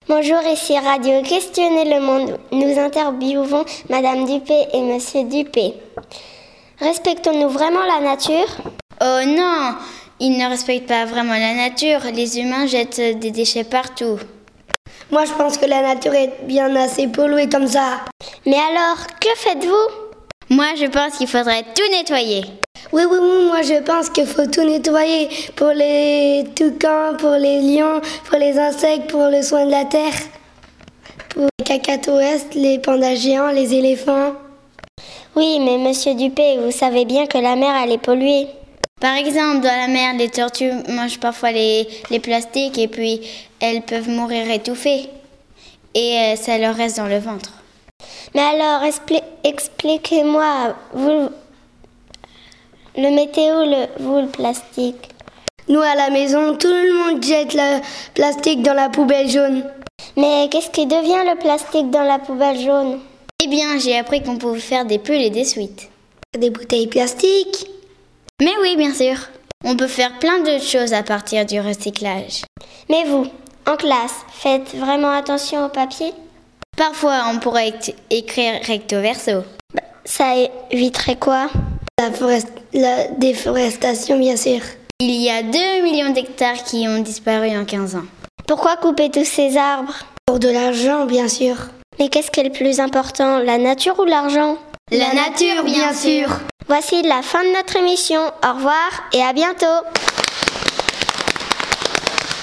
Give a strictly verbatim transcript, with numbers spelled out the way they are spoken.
Bonjour, ici Radio Questionner le Monde. Nous interviewons Madame Dupé et Monsieur Dupé. Respectons-nous vraiment la nature ? Oh non, ils ne respectent pas vraiment la nature. Les humains jettent des déchets partout. Moi, je pense que la nature est bien assez polluée comme ça. Mais alors, que faites-vous ? Moi, je pense qu'il faudrait tout nettoyer. Oui, oui, oui, moi je pense qu'il faut tout nettoyer pour les toucans, pour les lions, pour les insectes, pour le soin de la terre, pour les cacatoès, les pandas géants, les éléphants. Oui, mais Monsieur Dupé, vous savez bien que la mer, elle est polluée. Par exemple, dans la mer, les tortues mangent parfois les, les plastiques et puis elles peuvent mourir étouffées. Et euh, ça leur reste dans le ventre. Mais alors, expli- expliquez-moi, vous... Le météo, le, vous, le plastique. Nous, à la maison, tout le monde jette le plastique dans la poubelle jaune. Mais qu'est-ce qui devient le plastique dans la poubelle jaune ? Eh bien, j'ai appris qu'on pouvait faire des pulls et des sweats. Des bouteilles plastiques. Mais oui, bien sûr. On peut faire plein d'autres choses à partir du recyclage. Mais vous, en classe, faites vraiment attention au papier ? Parfois, on pourrait écrire recto verso. Bah, ça éviterait quoi ? La, forest, la déforestation, bien sûr. Il y a deux millions d'hectares qui ont disparu en quinze ans. Pourquoi couper tous ces arbres ? Pour de l'argent, bien sûr. Mais qu'est-ce qui est le plus important, la nature ou l'argent ? La nature, bien sûr. Voici la fin de notre émission. Au revoir et à bientôt.